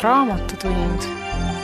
Raamatutund.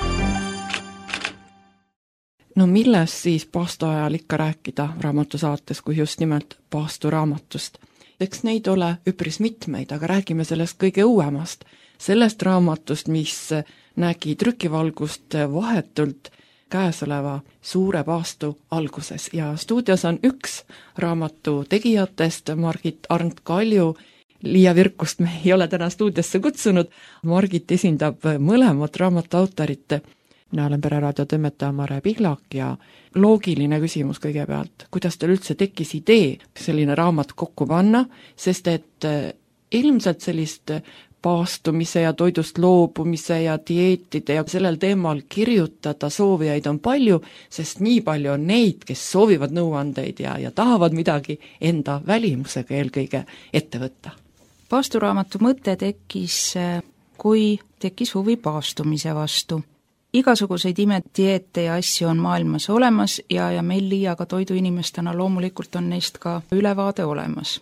No millest siis paastu ajal ikka rääkida raamatusaates, kui just nimelt paastu raamatust? Eks neid ole üpris mitmeid, aga räägime sellest kõige uuemast. Sellest raamatust, mis nägi trükivalgust vahetult käesoleva suure paastu alguses. Ja stuudios on üks raamatu tegijatest, Margit Arnt-Kalju. Liia Virkust me ei ole täna stuudiosse kutsunud. Margit esindab mõlemat raamatu autorit. Mina olen Pereraadio toimetaja Mare Pihlak ja loogiline küsimus kõigepealt. Kuidas teil üldse tekkis idee selline raamat kokku panna, sest et ilmselt sellist paastumise ja toidust loobumise ja dieetide ja sellel teemal kirjutada soovijaid on palju, sest nii palju on neid, kes soovivad nõuandeid ja tahavad midagi enda välimusega eelkõige ette võtta. Paasturaamatu mõte tekkis, kui tekkis huvi paastumise vastu. Igasuguseid imedieete ja asju on maailmas olemas ja meil Liiaga toiduinimestena loomulikult on neist ka ülevaade olemas.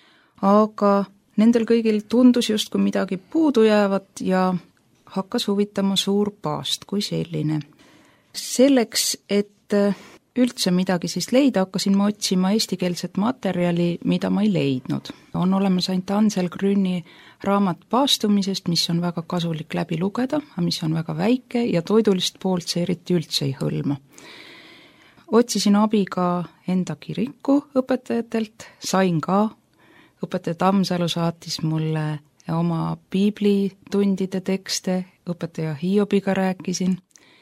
Aga nendel kõigil tundus justkui midagi puudu jäävat ja hakkas huvitama suur paast kui selline. Selleks, et üldse midagi siis leida, hakkasin ma otsima eestikeelset materjali, mida ma ei leidnud. On olemas ainult Ansel Grünni raamat paastumisest, mis on väga kasulik läbi lugeda, mis on väga väike ja toidulist poolt see eriti üldse ei hõlma. Otsisin abi ka enda kiriku õpetajatelt, sain ka. Õpetaja Tammsalu saatis mulle oma piiblitundide tekste, õpetaja Hiobiga rääkisin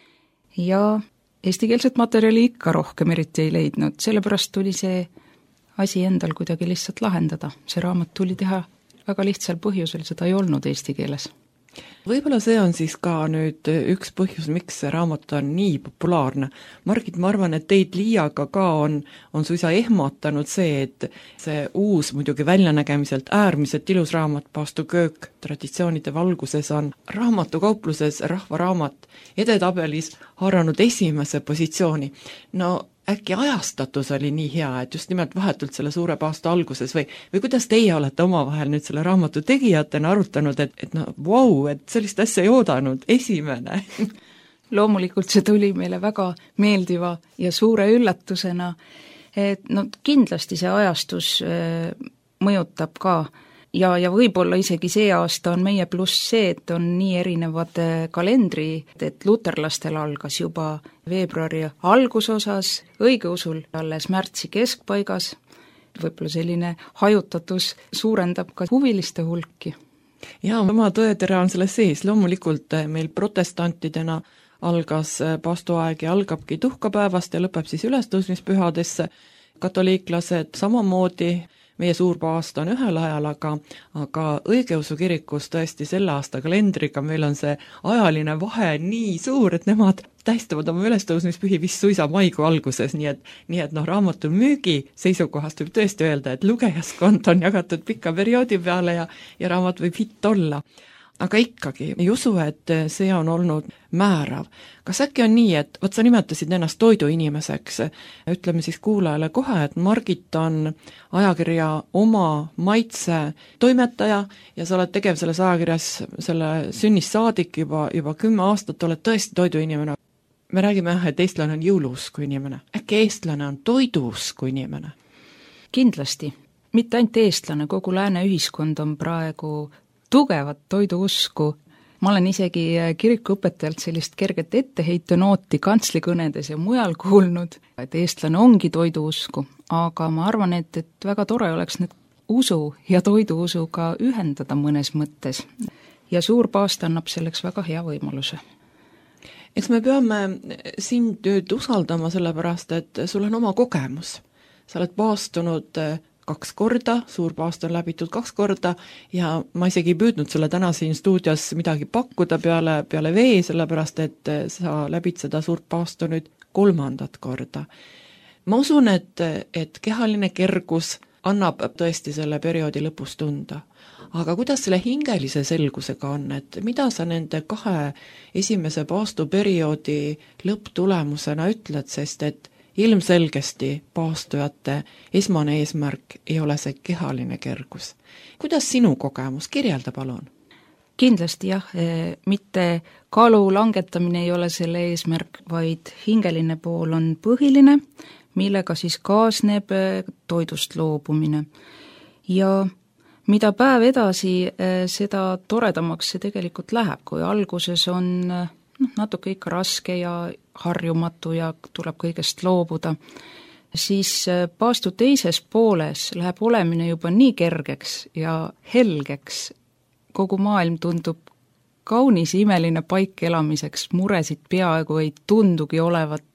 ja eestikeelset materjali ikka rohkem eriti ei leidnud, sellepärast tuli see asi endal kuidagi lihtsalt lahendada. See raamat tuli teha väga lihtsal põhjusel, seda ei olnud eesti keeles. Võib-olla see on siis ka nüüd üks põhjus, miks see raamat on nii populaarne. Margit, ma arvan, et teid Liiaga ka on suisa ehmatanud see, et see uus muidugi väljanägemiselt äärmiselt ilus raamat Paastu köök traditsioonide valguses on raamatukaupluses Rahvaraamat edetabelis haaranud esimese positsiooni. No äkki ajastatus oli nii hea, et just nimelt vahetult selle suure paastu alguses või kuidas teie olete omavahel nüüd selle raamatu tegijatena arutanud, et no vau, et sellist asja ei oodanud, esimene? Loomulikult see tuli meile väga meeldiva ja suure üllatusena, et no kindlasti see ajastus mõjutab ka ja võib-olla isegi see aasta on meie pluss see, et on nii erinevad kalendri, et luterlastel algas juba veebruari algusosas, õigeusul alles märtsi keskpaigas, võib-olla selline hajutatus suurendab ka huviliste hulki. Ja oma tõetera on selles sees, loomulikult meil protestantidena algas paastuaeg ja algabki tuhkapäevast ja lõpeb siis ülestõusmispühadesse, katoliiklased samamoodi. Meie suur paast on ühel ajal, aga õigeusu kirikus tõesti selle aasta kalendriga meil on see ajaline vahe nii suur, et nemad tähistavad oma ülestõusmispühi vist suisa maikuu alguses, nii et raamatu müügi seisukohast võib tõesti öelda, et lugejaskond on jagatud pika perioodi peale ja raamat võib hitt olla. Aga ikkagi, ei usu, et see on olnud määrav. Kas äkki on nii, et sa nimetasid ennast toiduinimeseks, ütleme siis kuulajale kohe, et Margit on ajakirja Oma maitse toimetaja ja sa oled tegev selles ajakirjas selle sünnist saadik juba 10 aastat, oled tõesti toiduinimene. Me räägime, et eestlane on jõuluusku inimene. Äkki eestlane on toiduusku inimene? Kindlasti. Mitte ainult eestlane, kogu lääne ühiskond on praegu tugevat toiduusku. Ma olen isegi kirikuõpetajalt sellist kerget etteheitenooti kantslikõnedes ja mujal kuulnud, et eestlane ongi toiduusku, aga ma arvan, et väga tore oleks need usu ja toiduusuga ühendada mõnes mõttes. Ja suur paast annab selleks väga hea võimaluse. Eks me peame sind nüüd usaldama sellepärast, et sul on oma kogemus. Sa oled paastunud 2 korda, suur paast on läbitud 2 korda ja ma isegi ei püüdnud sulle täna siin stuudios midagi pakkuda peale vee, sellepärast et sa läbid seda suurt paastu nüüd 3. korda. Ma usun, et kehaline kergus annab tõesti selle perioodi lõpus tunda. Aga kuidas selle hingelise selgusega on, et mida sa nende 2 esimese paastuperioodi lõpptulemusena ütled, sest et ilmselgesti paastujate esmane eesmärk ei ole see kehaline kergus. Kuidas sinu kogemus? Kirjelda palun. kindlasti jah, mitte kaalu langetamine ei ole selle eesmärk, vaid hingeline pool on põhiline, millega siis kaasneb toidust loobumine. Ja mida päev edasi, seda toredamaks see tegelikult läheb, kui alguses on natuke ikka raske ja harjumatu ja tuleb kõigest loobuda, siis paastu teises pooles läheb olemine juba nii kergeks ja helgeks, kogu maailm tundub kaunis imeline paik elamiseks, muresid peaaegu ei tundugi olevat,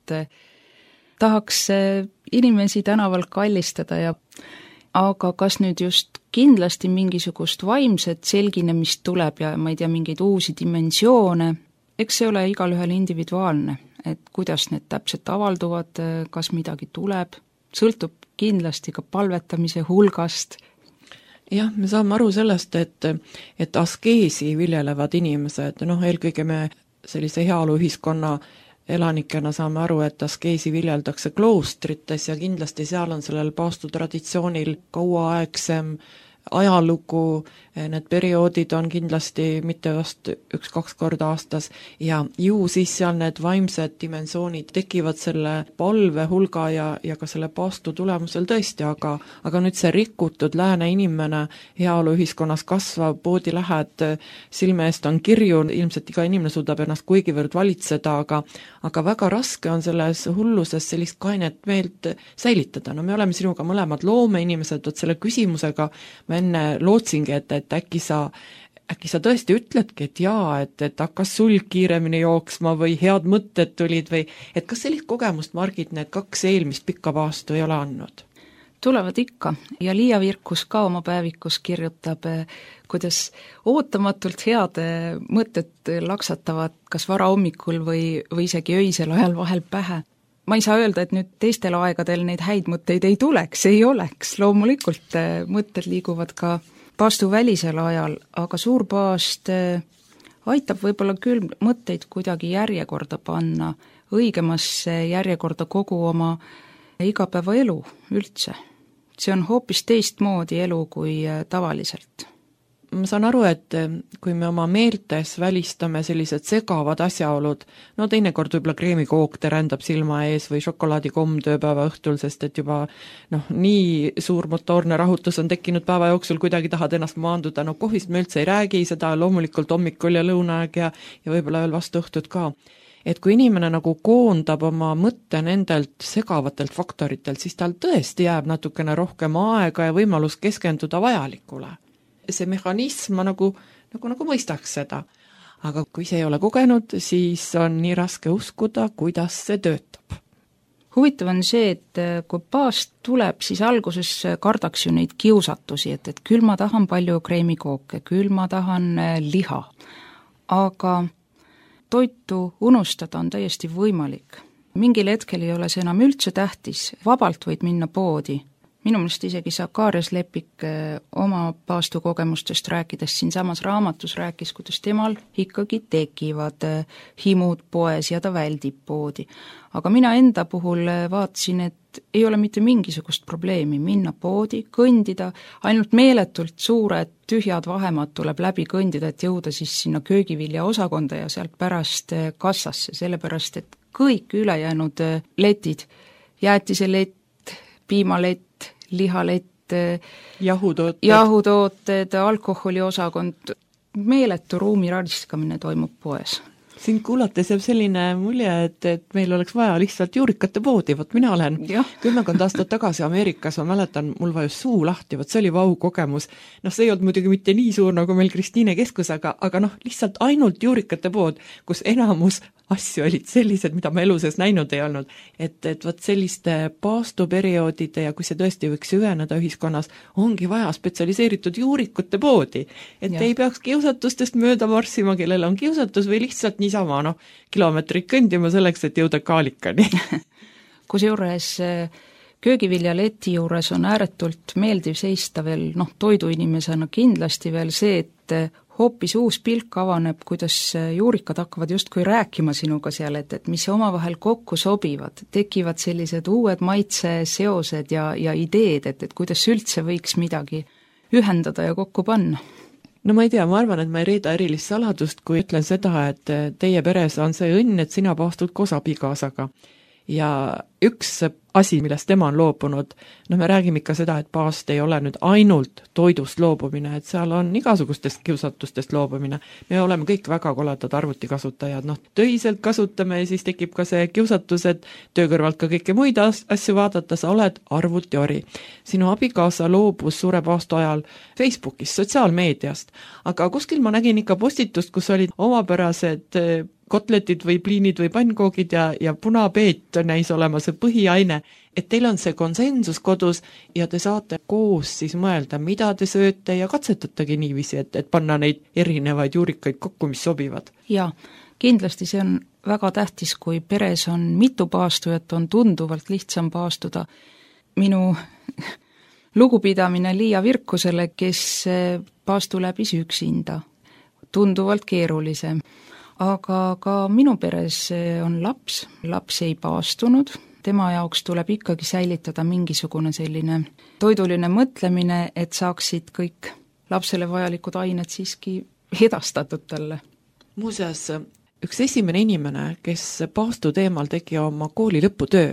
tahaks inimesi tänaval kallistada ja aga kas nüüd just kindlasti mingisugust vaimset selginemist tuleb ja ma ei tea, mingeid uusi dimensioone, eks see ole igalühel individuaalne, et kuidas need täpselt avalduvad, kas midagi tuleb, sõltub kindlasti ka palvetamise hulgast. Jah, me saame aru sellest, et askeesi viljelevad inimesed, eelkõige me sellise heaoluühiskonna elanikena saame aru, et askeesi viljeldakse kloostrites ja kindlasti seal on sellel paastutraditsioonil kauaaegsem ajalugu, need perioodid on kindlasti mitte vast 1-2 korda aastas ja ju siis seal need vaimsed dimensioonid tekivad selle palve hulga ja ka selle paastu tulemusel tõesti, aga nüüd see rikutud lääne inimene heaoluühiskonnas kasvab, poodi lähed, silme eest on kirju, ilmselt iga inimene suudab ennast kuigivõrd valitseda, aga väga raske on selles hulluses sellist kainet meelt säilitada. Me oleme sinuga mõlemad loomeinimesed, selle küsimusega ma enne lootsingi, et äkki sa tõesti ütledki, et jaa, et hakkas sulg kiiremini jooksma või head mõtted tulid või et kas sellist kogemust, Margit, need 2 eelmist pikka paastu ei ole andnud? Tulevad ikka ja Liia Virkus ka oma päevikus kirjutab, kuidas ootamatult head mõtted laksatavad kas varahommikul või isegi öisel ajal vahel pähe. Ma ei saa öelda, et nüüd teistel aegadel neid häid mõtteid ei tuleks, ei oleks, loomulikult mõtted liiguvad ka paastuvälisel ajal, aga suur paast aitab võib-olla küll mõtteid kuidagi järjekorda panna, õigemasse järjekorda kogu oma igapäevaelu üldse. See on hoopis teistmoodi elu kui tavaliselt. Ma saan aru, et kui me oma meeltes välistame sellised segavad asjaolud, teinekord võib-olla kreemikook rändab silma ees või šokolaadikomm tööpäeva õhtul, sest et juba nii suur motoorne rahutus on tekkinud päeva jooksul, kuidagi tahad ennast maanduda, kohvist me üldse ei räägi, seda loomulikult hommikul ja lõunaaeg ja võib-olla veel vastu õhtut ka. Et kui inimene koondab oma mõtte nendelt segavatelt faktoritelt, siis tal tõesti jääb natukene rohkem aega ja võimalus keskenduda vajalikule. See mehhanism ma nagu mõistaks seda. Aga kui see ei ole kogenud, siis on nii raske uskuda, kuidas see töötab. Huvitav on see, et kui paast tuleb, siis alguses kardaks ju neid kiusatusi, et küll ma tahan palju kreemikooke, küll ma tahan liha. Aga toitu unustada on täiesti võimalik. Mingil hetkel ei ole see enam üldse tähtis, vabalt võid minna poodi. Minu meelest isegi Sakarias Lepik oma paastukogemustest rääkides siinsamas raamatus rääkis, kuidas temal ikkagi tekivad himud poes ja ta väldib poodi. Aga mina enda puhul vaatasin, et ei ole mitte mingisugust probleemi minna poodi, kõndida, ainult meeletult suured tühjad vahemaad tuleb läbi kõndida, et jõuda siis sinna köögivilja osakonda ja sealt pärast kassasse, sellepärast et kõik ülejäänud letid, jäätiselett, piimalett, lihalett, jahutooted, alkoholiosakond, meeletu ruumi radiskamine toimub poes. Sind kuulates jääb selline mulje, et meil oleks vaja lihtsalt juurikate poodi, mina olen 10 aastat tagasi Ameerikas, ma mäletan, mul vajus suu lahti, see oli vau kogemus. See ei olnud muidugi mitte nii suur nagu meil Kristiine keskus, aga lihtsalt ainult juurikate pood, kus enamus asju olid sellised, mida ma elu sees näinud ei olnud. Et võt selliste paastuperioodide ja kui see tõesti võiks süveneda ühiskonnas, ongi vaja spetsialiseeritud juurikute poodi. Et ei peaks kiusatustest mööda marssima, kellel on kiusatus või lihtsalt niisama kilomeetrit kõndima selleks, et jõuda kaalikani. Kusjuures köögiviljaleti juures on ääretult meeldiv seista veel, toiduinimesena kindlasti veel see, et hoopis uus pilk avaneb, kuidas juurikad hakkavad justkui rääkima sinuga seal, et mis omavahel kokku sobivad, tekivad sellised uued maitseseosed ja ideed, et kuidas üldse võiks midagi ühendada ja kokku panna. no ma ei tea, ma arvan, et ma ei reeda erilist saladust, kui ütlen seda, et teie peres on see õnn, et sina paastud koos abikaasaga. Ja üks asi, millest tema on loobunud, no me räägime ikka seda, et paast ei ole nüüd ainult toidust loobumine, et seal on igasugustest kiusatustest loobumine. Me oleme kõik väga koledad arvutikasutajad, töiselt kasutame ja siis tekib ka see kiusatus, et töö kõrvalt ka kõike muid asju vaadata, sa oled arvutiori. Sinu abikaasa loobus suure paastu ajal Facebookist, sotsiaalmeediast, aga kuskil ma nägin ikka postitust, kus olid omapärased kotletid või pliinid või pannkoogid ja punapeet näis olema see põhiaine, et teil on see konsensus kodus ja te saate koos siis mõelda, mida te sööte ja katsetatagi niiviisi, et panna neid erinevaid juurikaid kokku, mis sobivad. Jaa, kindlasti see on väga tähtis, kui peres on mitu paastujat, on tunduvalt lihtsam paastuda. Minu lugupidamine Liia Virkusele, kes paastu läbis üksinda, tunduvalt keerulisem. Aga ka minu peres on laps ei paastunud, tema jaoks tuleb ikkagi säilitada mingisugune selline toiduline mõtlemine, et saaksid kõik lapsele vajalikud ained siiski edastatud talle. Muuseas, üks esimene inimene, kes paastu teemal tegi oma kooli lõputöö,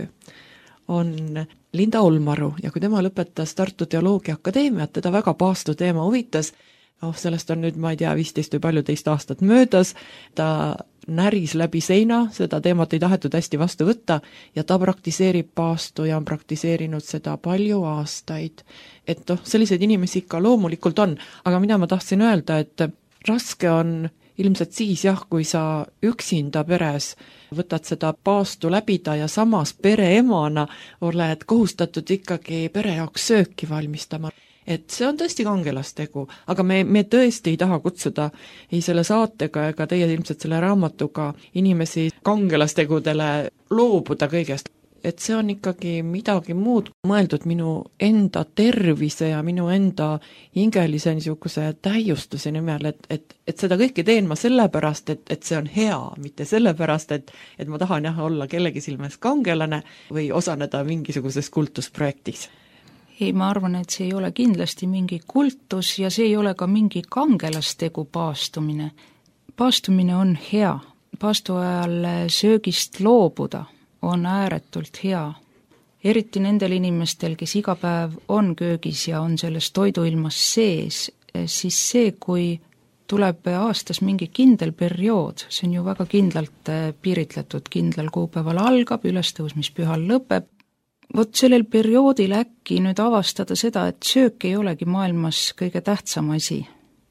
on Linda Olmaru ja kui tema lõpetas Tartu Teoloogia Akadeemiat, teda väga paastu teema huvitas, sellest on nüüd, ma ei tea, 15 või palju teist aastat möödas, ta näris läbi seina, seda teemat ei tahetud hästi vastu võtta ja ta praktiseerib paastu ja on praktiseerinud seda palju aastaid. Et selliseid inimesi ikka loomulikult on, aga mida ma tahtsin öelda, et raske on ilmselt siis kui sa üksinda peres võtad seda paastu läbida ja samas pereemana oled kohustatud ikkagi pere jaoks sööki valmistama. Et see on tõesti kangelastegu, aga me tõesti ei taha kutsuda ei selle saatega ega teie ilmselt selle raamatuga inimesi kangelastegudele loobuda kõigest. Et see on ikkagi midagi muud mõeldud minu enda tervise ja minu enda hingelise niisuguse täiustuse nimel, et seda kõike teen ma sellepärast, et see on hea, mitte sellepärast, et ma tahan olla kellegi silmes kangelane või osaneda mingisuguses kultusprojektis. Ei, ma arvan, et see ei ole kindlasti mingi kultus ja see ei ole ka mingi kangelastegu paastumine. Paastumine on hea. Paastu ajal söögist loobuda on ääretult hea. Eriti nendel inimestel, kes iga päev on köögis ja on selles toiduilmas sees, siis see, kui tuleb aastas mingi kindel periood, see on ju väga kindlalt piiritletud, kindlal kuupäeval algab, ülestõusmispühal lõpeb. Vot sellel perioodil äkki nüüd avastada seda, et söök ei olegi maailmas kõige tähtsam asi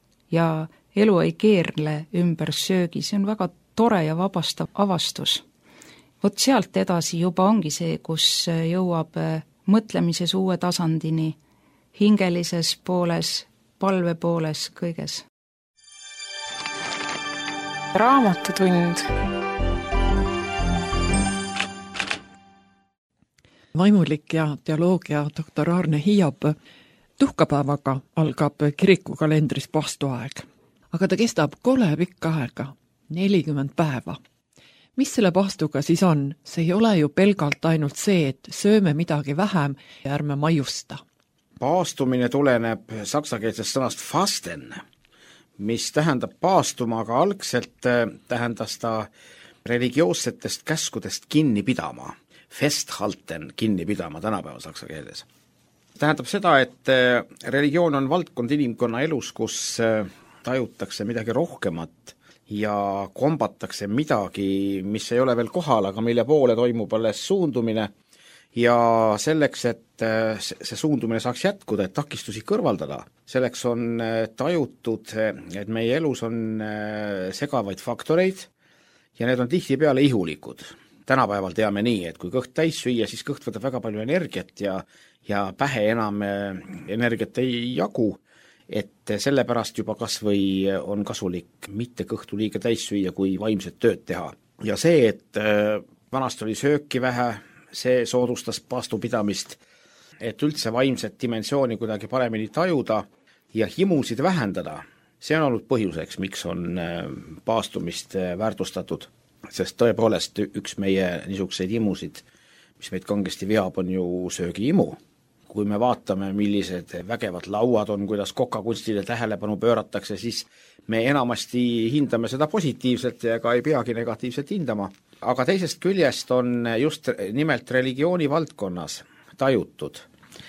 ja elu ei keerle ümber söögi, see on väga tore ja vabastav avastus. Vot sealt edasi juba ongi see, kus jõuab mõtlemises uue tasandini, hingelises pooles, palve pooles, kõiges. Raamatutund. Vaimulik ja teoloogia doktor Aarne Hiiop, tuhkapäevaga algab kirikukalendris paastuaeg, aga ta kestab kole pikka aega, 40 päeva. Mis selle paastuga siis on? See ei ole ju pelgalt ainult see, et sööme midagi vähem ja ärme maiusta. Paastumine tuleneb saksakeelsest sõnast fasten, mis tähendab paastuma, aga algselt tähendas ta religioossetest käskudest kinni pidama. Festhalten kinni pidama tänapäeva saksa keeles. Tähendab seda, et religioon on valdkond inimkonna elus, kus tajutakse midagi rohkemat ja kombatakse midagi, mis ei ole veel kohal, aga mille poole toimub alles suundumine ja selleks, et see suundumine saaks jätkuda, et takistusi kõrvaldada, selleks on tajutud, et meie elus on segavaid faktoreid ja need on tihtipeale ihulikud. Tänapäeval teame nii, et kui kõht täis süüa, siis kõht võtab väga palju energiat ja pähe enam energiat ei jagu, et sellepärast juba kas või on kasulik mitte kõhtu liiga täis süüa, kui vaimset tööd teha. Ja see, et vanast oli sööki vähe, see soodustas paastupidamist, et üldse vaimset dimensiooni kuidagi paremini tajuda ja himusid vähendada. See on olnud põhjuseks, miks on paastumist väärtustatud. Sest tõepoolest üks meie niisuguseid imusid, mis meid kangesti veab, on ju söögiimu. kui me vaatame, millised vägevad lauad on, kuidas kokakunstile tähelepanu pööratakse, siis me enamasti hindame seda positiivselt ja ega ei peagi negatiivselt hindama. Aga teisest küljest on just nimelt religiooni valdkonnas tajutud,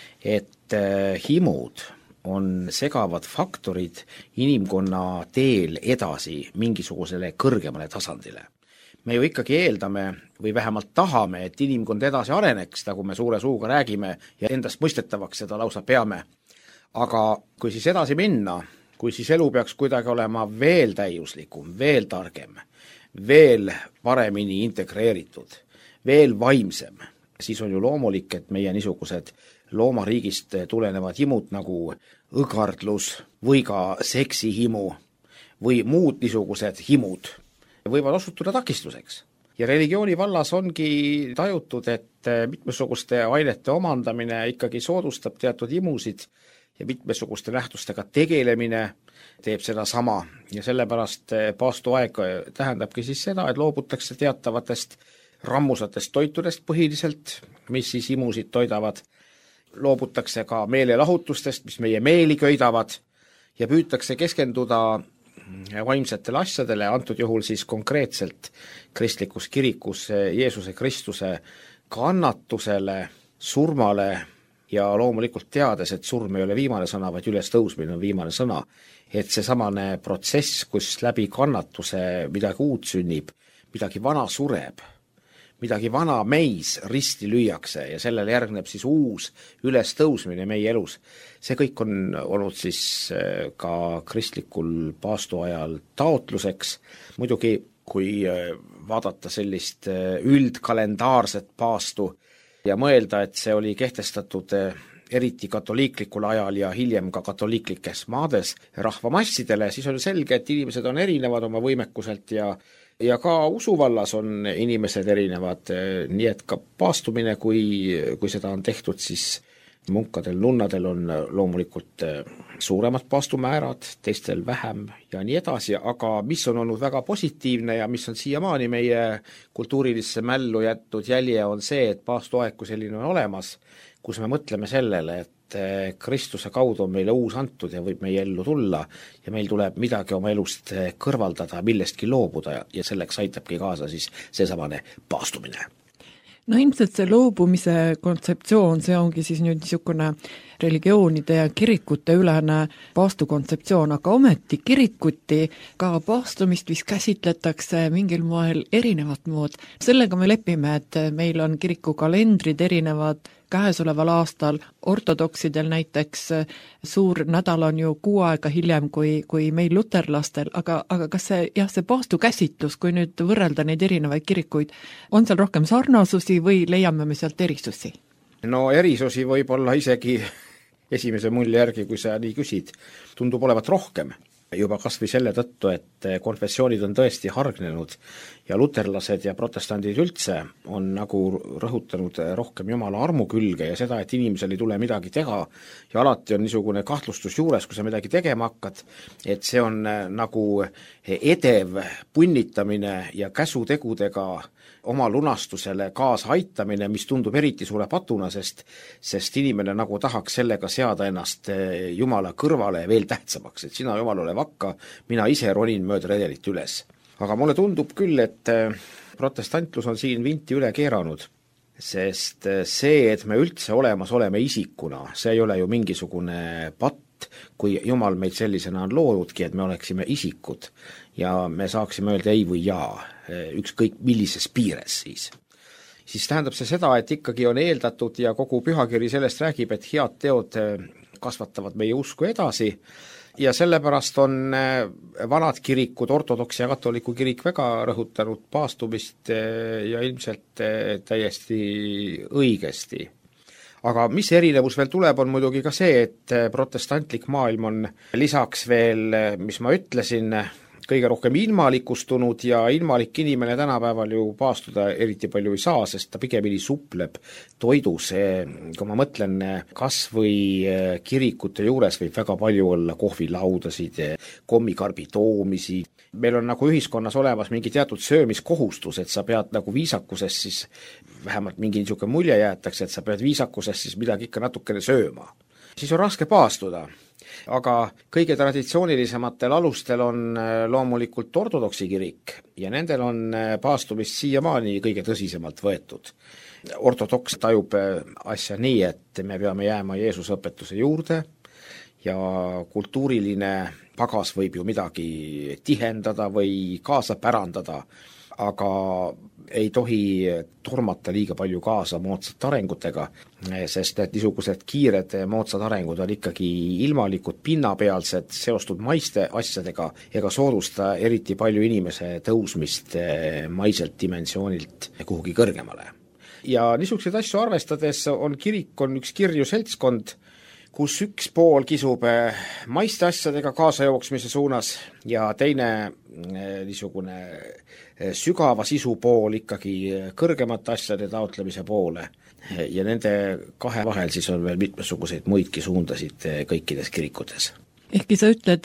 et himud on segavad faktorid inimkonna teel edasi mingisugusele kõrgemale tasandile. Me ju ikkagi eeldame või vähemalt tahame, et inimkond edasi areneks, nagu me suure suuga räägime ja endast mõistetavaks seda lausa peame. Aga kui siis edasi minna, kui siis elu peaks kuidagi olema veel täiuslikum, veel targem, veel paremini integreeritud, veel vaimsem, siis on ju loomulik, et meie niisugused loomariigist tulenevad himud nagu õgardlus või ka seksihimu või muud niisugused himud võivad osutuda takistuseks. Ja religiooni vallas ongi tajutud, et mitmesuguste ainete omandamine ikkagi soodustab teatud himusid ja mitmesuguste nähtustega tegelemine teeb seda sama. Ja sellepärast paastuaeg tähendabki siis seda, et loobutakse teatavatest rammusatest toitudest põhiliselt, mis siis himusid toidavad. Loobutakse ka meelelahutustest, mis meie meeli köidavad ja püütakse keskenduda vaimsetele asjadele, antud juhul siis konkreetselt kristlikus kirikus Jeesuse Kristuse kannatusele, surmale ja loomulikult teades, et surm ei ole viimane sõna, vaid ülestõusmine on viimane sõna. Et see samane protsess, kus läbi kannatuse midagi uut sünnib, midagi vana sureb, midagi vana meis risti lüüakse ja sellele järgneb siis uus ülestõusmine meie elus. See kõik on olnud siis ka kristlikul paastu ajal taotluseks. Muidugi, kui vaadata sellist üldkalendaarset paastu ja mõelda, et see oli kehtestatud eriti katoliiklikul ajal ja hiljem ka katoliiklikes maades rahvamassidele, siis on selge, et inimesed on erinevad oma võimekuselt ja ka usuvallas on inimesed erinevad, nii et ka paastumine, kui seda on tehtud, siis munkadel, nunnadel on loomulikult suuremad paastumäärad, teistel vähem ja nii edasi, aga mis on olnud väga positiivne ja mis on siiamaani meie kultuurilisse mällu jätnud jälje, on see, et paastuaeg kui selline on olemas, kus me mõtleme sellele, et Kristuse kaudu on meile uus antud ja võib meie ellu tulla ja meil tuleb midagi oma elust kõrvaldada, millestki loobuda ja selleks aitabki kaasa siis seesamane paastumine. No ilmselt see loobumise kontseptsioon, see ongi siis nüüd niisugune religioonide ja kirikute ülene paastukontseptsioon, aga ometi kirikuti ka paastumist vist käsitletakse mingil moel erinevat mood. Sellega me lepime, et meil on kirikukalendrid erinevad, käesoleval aastal ortodoksidel näiteks suur nädal on ju 6 aega hiljem kui meil luterlastel, aga kas see paastu käsitlus, kui nüüd võrrelda neid erinevaid kirikuid, on seal rohkem sarnasusi või leiame me sealt erisusi? No erisusi võib olla isegi esimese mulje järgi, kui sa nii küsid, tundub olevat rohkem. Juba kas või selle tõttu, et konfessioonid on tõesti hargnenud ja luterlased ja protestandid üldse on nagu rõhutanud rohkem Jumala armu külge ja seda, et inimesel ei tule midagi teha ja alati on niisugune kahtlustus juures, kui sa midagi tegema hakkad, et see on nagu edev punnitamine ja käsutegudega oma lunastusele kaasa aitamine, mis tundub eriti suure patuna, sest inimene nagu tahaks sellega seada ennast Jumala kõrvale veel tähtsamaks, et sina Jumal ole vakka, mina ise ronin mööda redelit üles. Aga mulle tundub küll, et protestantlus on siin vinti üle keeranud, sest see, et me üldse olemas oleme isikuna, see ei ole ju mingisugune patt, kui Jumal meid sellisena on loodudki, et me oleksime isikud ja me saaksime öelda ei või jaa, ükskõik millises piires siis tähendab see seda, et ikkagi on eeldatud ja kogu pühakiri sellest räägib, et head teod kasvatavad meie usku edasi ja sellepärast on vanad kirikud, ortodoks ja katoliku kirik väga rõhutanud paastumist ja ilmselt täiesti õigesti. Aga mis erinevus veel tuleb, on muidugi ka see, et protestantlik maailm on lisaks veel, mis ma ütlesin, kõige rohkem ilmalikustunud ja ilmalik inimene tänapäeval ju paastuda eriti palju ei saa, sest ta pigemini supleb toidus. Kui ma mõtlen, kas või kirikute juures võib väga palju olla kohvilaudasid, kommikarbi toomisi. Meil on nagu ühiskonnas olemas mingi teatud söömiskohustus, et sa pead nagu viisakusest siis, vähemalt mingi niisugune mulje jäetakse, et sa pead viisakusest siis midagi ikka natukene sööma. Siis on raske paastuda, aga kõige traditsioonilisematel alustel on loomulikult ortodoksi kirik ja nendel on paastumist siiamaani kõige tõsisemalt võetud. Ortodoks tajub asja nii, et me peame jääma Jeesuse õpetuse juurde ja kultuuriline pagas võib ju midagi tihendada või kaasa pärandada, aga ei tohi tormata liiga palju kaasa moodsate arengutega, sest et niisugused kiired moodsad arengud on ikkagi ilmalikud, pinnapealsed, seostud maiste asjadega ega soodusta eriti palju inimese tõusmist maiselt dimensioonilt kuhugi kõrgemale. Ja niisuguseid asju arvestades on kirik on üks kirju seltskond, kus üks pool kisub maiste asjadega kaasajooksmise suunas ja teine niisugune sügava sisu pool ikkagi kõrgemate asjade taotlemise poole. Ja nende kahe vahel siis on veel mitmesuguseid muidki suundasid kõikides kirikutes. Ehkki sa ütled,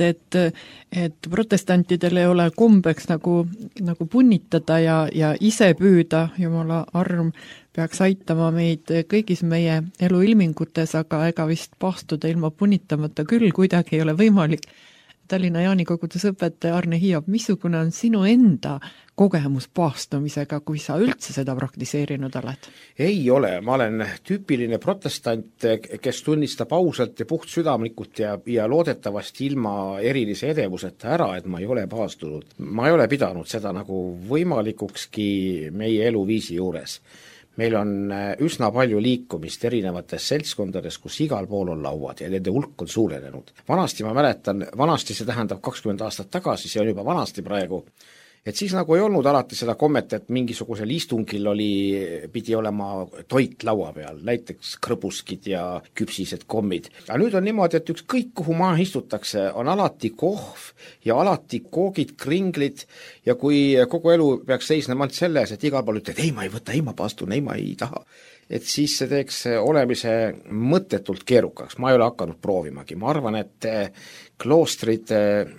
et protestantidel ei ole kombeks nagu punnitada ja ise püüda, Jumala arm peaks aitama meid kõigis meie eluilmingutes, aga ega vist paastuda ilma punnitamata küll kuidagi ei ole võimalik. Tallinna Jaani koguduse õpetaja Arne Hiiab, missugune on sinu enda kogemus paastumisega, kui sa üldse seda praktiseerinud oled? Ei ole, ma olen tüüpiline protestant, kes tunnistab ausalt ja puhtsüdamlikult ja loodetavasti ilma erilise edevuseta ära, et ma ei ole paastunud. Ma ei ole pidanud seda nagu võimalikukski meie eluviisi juures. Meil on üsna palju liikumist erinevates seltskondades, kus igal pool on lauad ja nende hulk on suurenenud. Vanasti ma mäletan, vanasti see tähendab 20 aastat tagasi, see on juba vanasti praegu, et siis nagu ei olnud alati seda kommet, et mingisugusel istungil pidi olema toit laua peal, näiteks krõbuskid ja küpsised kommid. Aga nüüd on niimoodi, et ükskõik kuhu maha istutakse, on alati kohv ja alati koogid, kringlid ja kui kogu elu peaks seisnema selles, et igal pool ütled, ei ma ei võta, ei ma paastun, ei ma ei taha, et siis see teeks olemise mõttetult keerukaks. Ma ei ole hakanud proovimagi. Ma arvan, et kloostrid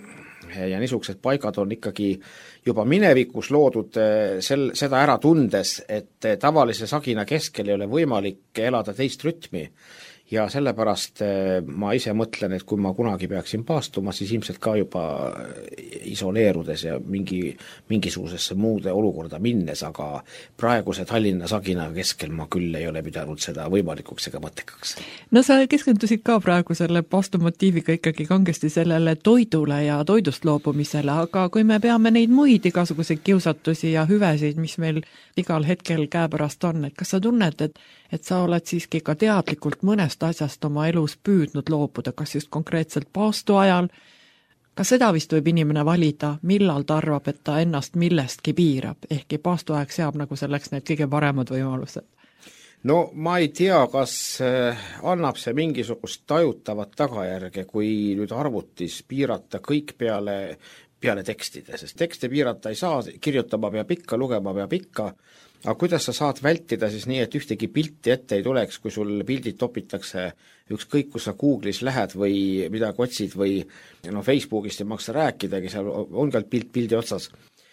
ja niisugused paigad on ikkagi juba minevikus loodud seda ära tundes, et tavalise sagina keskel ei ole võimalik elada teist rütmi ja sellepärast ma ise mõtlen, et kui ma kunagi peaksin paastuma, siis ilmselt ka juba isoleerudes ja mingisugusesse muude olukorda minnes, aga praeguse Tallinna sagina keskel ma küll ei ole pidanud seda võimalikuks ega mõttekaks. No sa keskendusid ka praegu selle paastumotiiviga ikkagi kangesti sellele toidule ja toidust loobumisele, aga kui me peame neid muid igasuguseid kiusatusi ja hüvesid, mis meil igal hetkel käepärast on, et kas sa tunned, et sa oled siiski ka teadlikult mõnest asjast oma elus püüdnud loobuda, kas just konkreetselt paastu ajal, ka seda vist võib inimene valida, millal ta arvab, et ta ennast millestki piirab, ehkki paastuaeg seab nagu selleks need kõige paremad võimalused? No ma ei tea, kas annab see mingisugust tajutavat tagajärge, kui nüüd arvutis piirata kõik peale tekstide, sest tekste piirata ei saa, kirjutama peab ikka, lugema peab ikka, aga kuidas sa saad vältida siis nii, et ühtegi pilti ette ei tuleks, kui sul pildid topitakse ükskõik, kus sa Google'is lähed või midagi otsid või Facebookist ei maksa rääkidagi, seal on ka pildi otsas.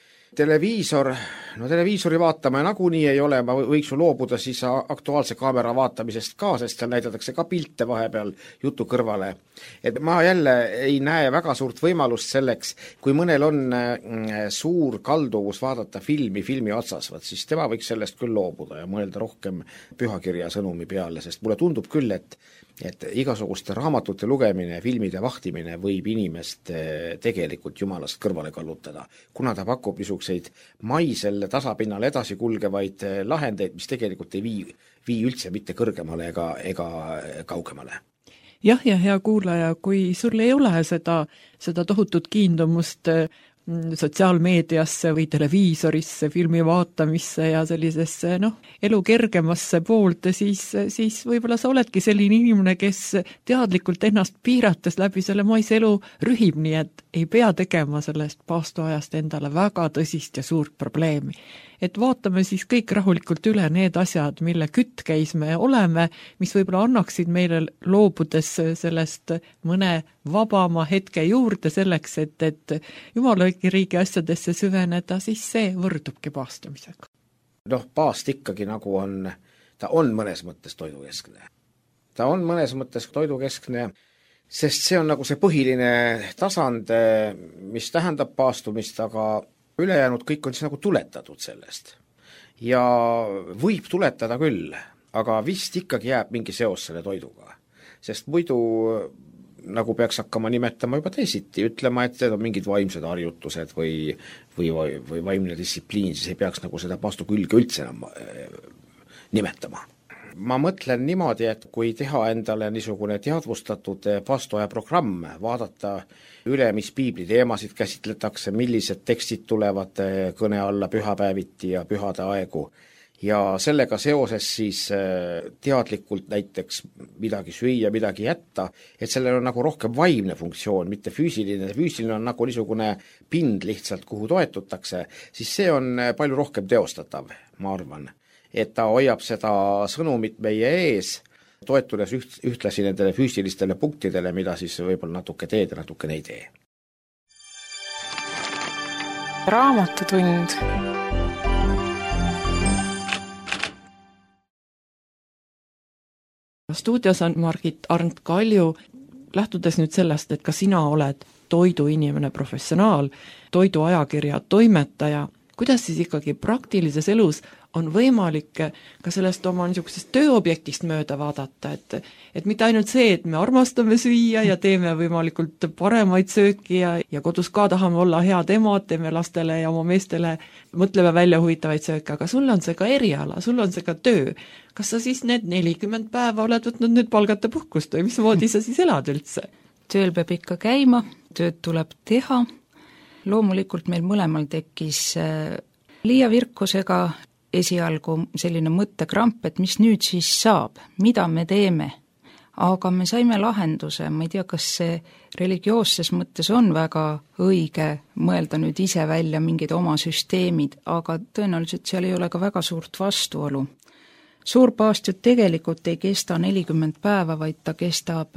Televiisori vaatama nagunii ei ole, ma võiks ju loobuda siis Aktuaalse kaamera vaatamisest ka, sest seal näidatakse ka pilte vahepeal jutu kõrvale. Et ma jälle ei näe väga suurt võimalust selleks, kui mõnel on suur kalduvus vaadata filmi otsas, siis tema võiks sellest küll loobuda ja mõelda rohkem pühakirja sõnumi peale, sest mulle tundub küll, et igasuguste raamatute lugemine, filmide vahtimine võib inimest tegelikult jumalast kõrvale kallutada, kuna ta pakub niisuguseid maisel tasapinnal edasi kulgevaid lahendeid, mis tegelikult ei vii üldse mitte kõrgemale ega kaugemale. Jah, ja hea kuulaja, kui sul ei ole seda tohutut kiindumust sotsiaalmeediasse või televiisorisse, filmi vaatamisse ja sellisesse elu kergemasse poolde, siis võib-olla sa oledki selline inimene, kes teadlikult ennast piirates läbi selle maise elu rühib, nii et ei pea tegema sellest paastoajast endale väga tõsist ja suurt probleemi. Et vaatame siis kõik rahulikult üle need asjad, mille kütkeis me oleme, mis võib-olla annaksid meile loobudes sellest mõne vabama hetke juurde selleks, et Jumala riigi asjadesse süveneda, siis see võrdubki paastumisega. Paast ikkagi nagu ta on mõnes mõttes toidukeskne. Ta on mõnes mõttes toidukeskne, sest see on nagu see põhiline tasand, mis tähendab paastumist, aga ülejäänud kõik on siis nagu tuletatud sellest. Ja võib tuletada küll, aga vist ikkagi jääb mingi seos selle toiduga. Sest muidu nagu peaks hakkama nimetama juba teisiti, ütlema, et need on mingid vaimsed harjutused või vaimne distsipliin, siis ei peaks nagu seda paastu külge üldse enam nimetama. Ma mõtlen niimoodi, et kui teha endale niisugune teadvustatud paastuaja programm, vaadata üle, mis piibli teemasid käsitletakse, millised tekstid tulevad kõne alla pühapäeviti ja pühade aegu, ja sellega seoses siis teadlikult näiteks midagi süüa, midagi jätta, et sellel on nagu rohkem vaimne funktsioon, mitte füüsiline. Füüsiline on nagu niisugune pind lihtsalt, kuhu toetutakse, siis see on palju rohkem teostatav, ma arvan. Et ta hoiab seda sõnumit meie ees, toetudes ühtlasi nendele füüsilistele punktidele, mida siis võib-olla natuke teed ja natuke ei tee. Raamatutund. Stuudios on Margit Arndt-Kalju. Lähtudes nüüd sellest, et ka sina oled toiduinimene professionaal, toiduajakirja toimetaja, kuidas siis ikkagi praktilises elus on võimalik ka sellest oma niisugusest tööobjektist mööda vaadata, et mitte ainult see, et me armastame süüa ja teeme võimalikult paremaid sööki ja kodus ka tahame olla head emad, teeme lastele ja oma meestele, mõtleme välja huvitavaid sööke, aga sul on see ka eriala, sul on see ka töö. Kas sa siis need 40 päeva oled võtnud nüüd palgata puhkust või mismoodi sa siis elad üldse? Tööl peab ikka käima, tööd tuleb teha. Loomulikult meil mõlemal tekkis Liia Virkusega esialgu selline mõttekramp, et mis nüüd siis saab, mida me teeme. Aga me saime lahenduse, ma ei tea, kas see religioosses mõttes on väga õige mõelda nüüd ise välja mingid oma süsteemid, aga tõenäoliselt seal ei ole ka väga suurt vastuolu. Suur paast ju tegelikult ei kesta 40 päeva, vaid ta kestab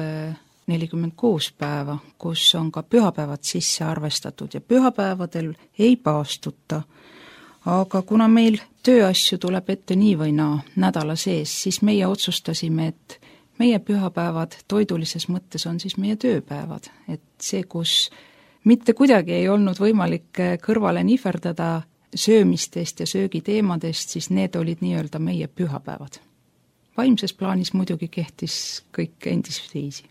46 päeva, kus on ka pühapäevad sisse arvestatud ja pühapäevadel ei paastuta. Aga kuna meil tööasju tuleb ette nii või naa nädala sees, siis meie otsustasime, et meie pühapäevad toidulises mõttes on siis meie tööpäevad. Et see, kus mitte kuidagi ei olnud võimalik kõrvale nihverdada söömistest ja söögiteemadest, siis need olid nii-öelda meie pühapäevad. Vaimses plaanis muidugi kehtis kõik endisviisi.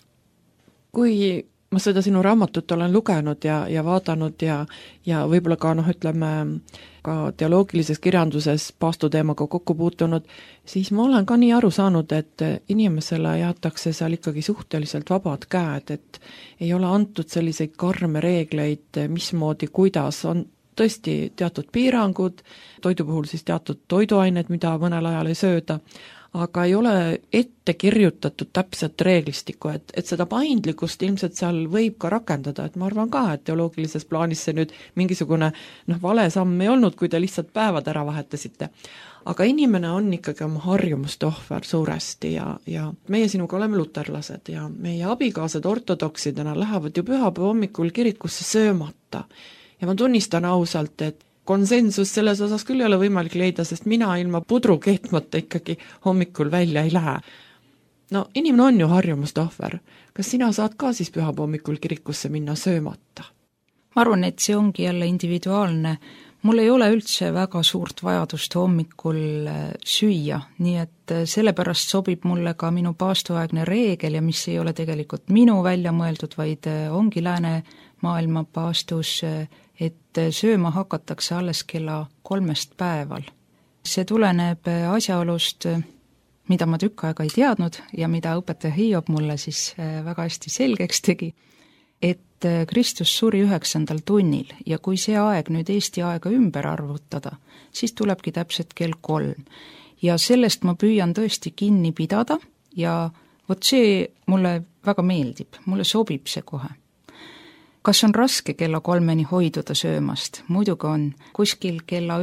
Kui ma seda sinu raamatut olen lugenud ja vaadanud ja võib-olla ka, ütleme, ka teoloogilises kirjanduses paastuteemaga kokku puutunud, siis ma olen ka nii aru saanud, et inimesele jäetakse seal ikkagi suhteliselt vabad käed, et ei ole antud selliseid karme reegleid, mismoodi, kuidas on tõesti teatud piirangud, toidu puhul siis teatud toiduained, mida mõnel ajal ei sööda, aga ei ole ette kirjutatud täpset reeglistikku, et seda paindlikkust ilmselt seal võib ka rakendada, et ma arvan ka, et teoloogilises plaanis see nüüd mingisugune vale samm ei olnud, kui te lihtsalt päevad ära vahetasite. Aga inimene on ikkagi oma harjumuste ohver suuresti ja meie sinuga oleme luterlased ja meie abikaasad ortodoksidena lähevad ju pühapäeva hommikul kirikusse söömata. Ja ma tunnistan ausalt, et konsensus selles osas küll ei ole võimalik leida, sest mina ilma pudru keetmata ikkagi hommikul välja ei lähe. No inimene on ju harjumuste ohver. Kas sina saad ka siis pühapäeva hommikul kirikusse minna söömata? Ma arvan, et see ongi jälle individuaalne. Mul ei ole üldse väga suurt vajadust hommikul süüa, nii et sellepärast sobib mulle ka minu paastuaegne reegel ja mis ei ole tegelikult minu välja mõeldud, vaid ongi lääne maailma paastus, et sööma hakatakse alles kella 3 päeval. See tuleneb asjaolust, mida ma tükk aega ei teadnud ja mida õpetaja Hiob mulle siis väga hästi selgeks tegi, et Kristus suri 9. tunnil ja kui see aeg nüüd Eesti aega ümber arvutada, siis tulebki täpselt kell 3. Ja sellest ma püüan tõesti kinni pidada ja vot see mulle väga meeldib, mulle sobib see kohe. Kas on raske kella 3-ni hoiduda söömast? Muidugi on. Kuskil kella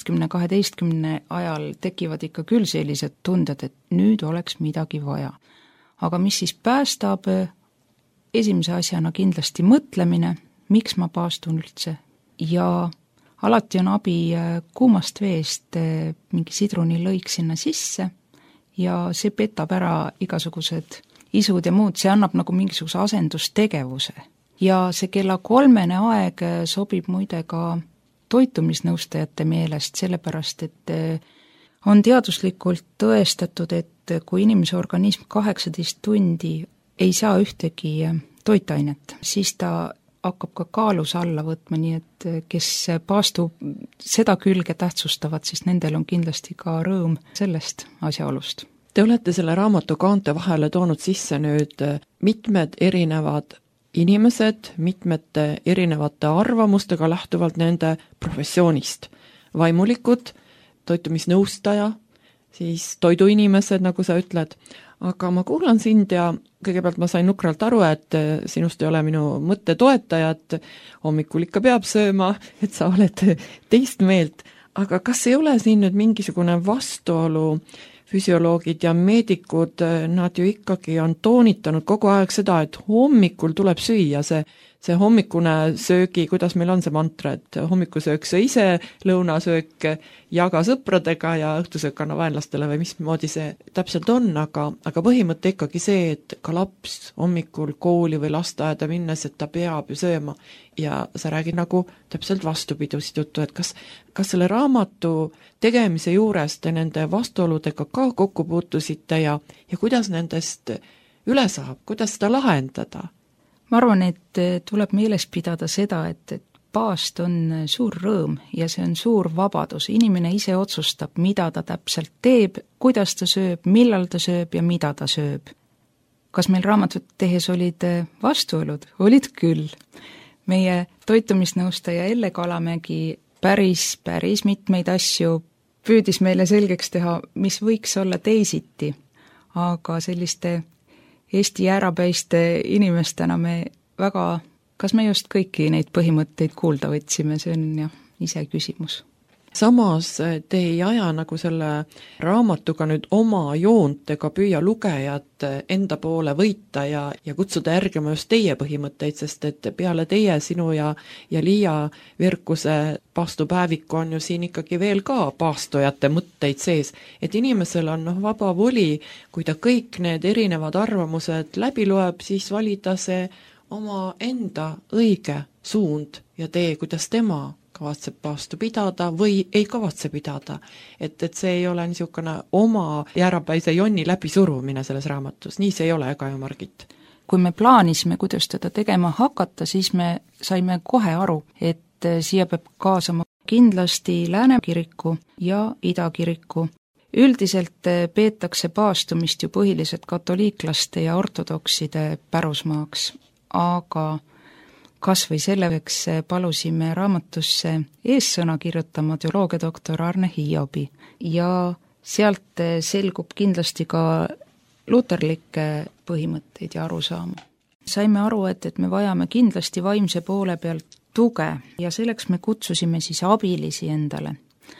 11-12 ajal tekivad ikka küll sellised tunded, et nüüd oleks midagi vaja. Aga mis siis päästab? Esimese asjana kindlasti mõtlemine, miks ma paastun üldse, ja alati on abi kuumast veest mingi sidrunilõik sinna sisse ja see petab ära igasugused isud ja muud, see annab nagu mingisuguse asendustegevuse. Ja see kella 3-ne aeg sobib muide ka toitumisnõustajate meelest, sellepärast et on teaduslikult tõestatud, et kui inimese organism 18 tundi ei saa ühtegi toitainet, siis ta hakkab ka kaalus alla võtma, nii et kes paastu seda külge tähtsustavad, siis nendel on kindlasti ka rõõm sellest asjaolust. Te olete selle raamatu kaante vahele toonud sisse nüüd mitmed erinevad inimesed, mitmete erinevate arvamustega lähtuvalt nende professioonist. Vaimulikud, toitumisnõustaja, siis toiduinimesed, nagu sa ütled, aga ma kuulan sind ja kõigepealt ma sain nukralt aru, et sinust ei ole minu mõtte toetajat, hommikul ikka peab sööma, et sa oled teist meelt, aga kas ei ole siin nüüd mingisugune vastuolu? Füsioloogid ja meedikud, nad ju ikkagi on toonitanud kogu aeg seda, et hommikul tuleb süüa, see hommikune söögi, kuidas meil on see mantra, et hommikusöök söö ise, lõunasöök jaga sõpradega ja õhtusöök anna vaenlastele või mismoodi see täpselt on, aga põhimõte ikkagi see, et ka laps hommikul kooli või lasteaeda minnes, et ta peab ju sööma ja sa räägid nagu täpselt vastupidust juttu, et kas selle raamatu tegemise juures te nende vastuoludega ka kokku puutusite ja kuidas nendest üle saab, kuidas seda lahendada? Ma arvan, et tuleb meeles pidada seda, et paast on suur rõõm ja see on suur vabadus. Inimene ise otsustab, mida ta täpselt teeb, kuidas ta sööb, millal ta sööb ja mida ta sööb. Kas meil raamatut tehes olid vastuolud? Olid küll. Meie toitumisnõustaja Elle Kalamägi päris mitmeid asju püüdis meile selgeks teha, mis võiks olla teisiti, aga selliste Eesti jäärapäiste inimestena me väga, kas me just kõiki neid põhimõtteid kuulda võtsime, see on jah, ise küsimus. Samas te ei aja nagu selle raamatuga nüüd oma joont ega püüa lugejat enda poole võita ja kutsuda järgima just teie põhimõtteid, sest et peale teie, sinu ja Liia Virkuse paastupäeviku on ju siin ikkagi veel ka paastujate mõtteid sees, et inimesel on vaba voli, kui ta kõik need erinevad arvamused läbi loeb, siis valida see oma enda õige suund ja tee, kuidas tema kavatseb paastu pidada või ei kavatse pidada. Et see ei ole niisugune oma jäärapäise jonni läbisurumine selles raamatus, nii see ei ole, ega ju Margit? Kui me plaanisime, kuidas teda tegema hakata, siis me saime kohe aru, et siia peab kaasama kindlasti Lääne kiriku ja Ida kiriku. Üldiselt peetakse paastumist ju põhiliselt katoliiklaste ja ortodokside pärusmaaks, aga kas või selleks palusime raamatusse eessõna kirjutama teoloogiadoktor Arne Hiobi ja sealt selgub kindlasti ka luterlikke põhimõtteid ja arusaamu. Saime aru, et me vajame kindlasti vaimse poole pealt tuge ja selleks me kutsusime siis abilisi endale.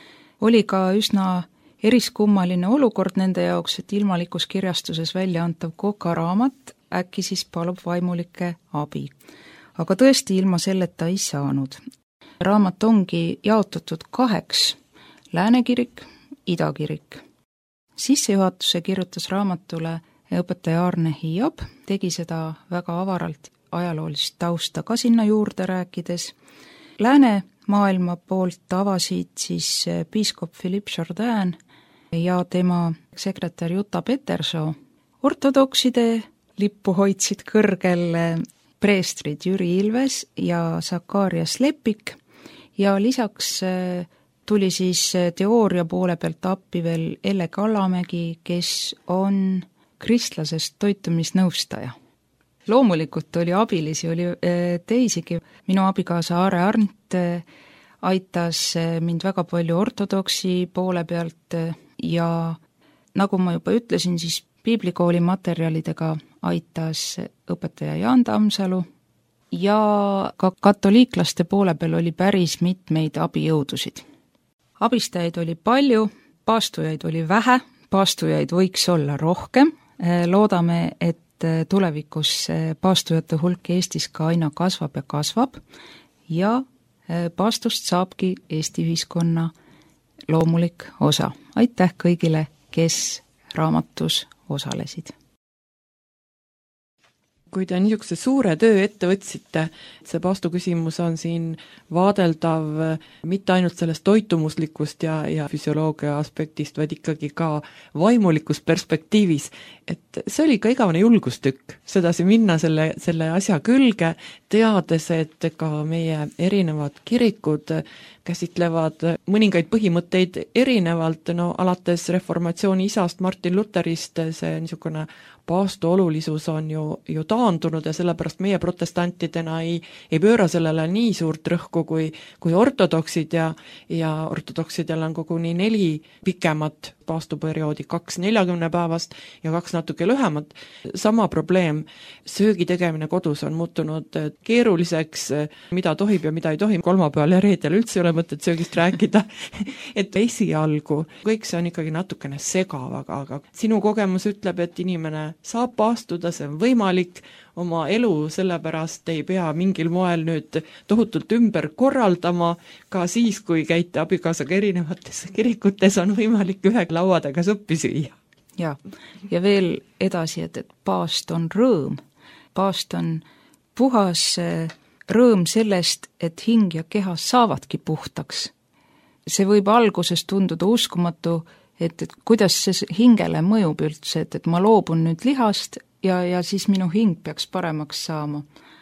Oli ka üsna eriskummaline olukord nende jaoks, et ilmalikus kirjastuses välja antav kokaraamat äkki siis palub vaimulike abi. Aga tõesti ilma selleta ei saanud. Raamat ongi jaotatud 2, Lääne kirik, Ida kirik. Sissejuhatuse kirjutas raamatule õpetaja Arne Hiob, tegi seda väga avaralt ajaloolist tausta ka sinna juurde rääkides. Lääne maailma poolt avasid siis piiskop Philippe Jourdain ja tema sekretär Jutta Petersoo. Ortodokside lippu hoidsid kõrgel preestrid Jüri Ilves ja Sakarias Lepik ja lisaks tuli siis teooria poole pealt appi veel Elle Kalamägi, kes on kristlasest toitumisnõustaja. loomulikult oli abilisi, oli teisigi. Minu abikaasa Aare Arnt aitas mind väga palju ortodoksi poole pealt ja nagu ma juba ütlesin, siis piiblikooli materjalidega aitas õpetaja Jaan Tammsalu ja ka katoliiklaste poole peal oli päris mitmeid abijõudusid. Abistajaid oli palju, paastujaid oli vähe, paastujaid võiks olla rohkem, loodame, et tulevikus paastujate hulk Eestis ka aina kasvab ja kasvab ja paastust saabki Eesti ühiskonna loomulik osa. Aitäh kõigile, kes raamatus osalesid. Kui te niisuguse suure töö ette võtsite, see paastu küsimus on siin vaadeldav mitte ainult sellest toitumuslikust ja füsioloogia aspektist, vaid ikkagi ka vaimulikus perspektiivis. Et see oli ka igavene julgustükk, sedasi minna selle asja külge, teades, et ka meie erinevad kirikud käsitlevad mõningaid põhimõtteid erinevalt, alates reformatsiooni isast Martin Lutherist see niisugune paastu olulisus on ju taandunud ja sellepärast meie protestantidena ei pööra sellele nii suurt rõhku kui ortodoksid ja ortodoksidel on koguni 4 pikemat paastuperioodi, 2 40 päevast ja 2 natuke lühemat. Sama probleem, söögi tegemine kodus on muutunud keeruliseks, mida tohib ja mida ei tohi, kolmapäeval ja reedel üldse ei ole mõtet söögist rääkida, et esialgu kõik see on ikkagi natukene segav, aga sinu kogemus ütleb, et inimene saab paastuda, see on võimalik, oma elu sellepärast ei pea mingil moel nüüd tohutult ümber korraldama, ka siis, kui käite abikaasaga erinevates kirikutes, on võimalik ühe laua taga suppi süüa. Ja veel edasi, et paast on rõõm. Paast on puhas rõõm sellest, et hing ja keha saavadki puhtaks. See võib alguses tunduda uskumatu, et kuidas see hingele mõjub üldse, et ma loobun nüüd lihast ja siis minu hing peaks paremaks saama.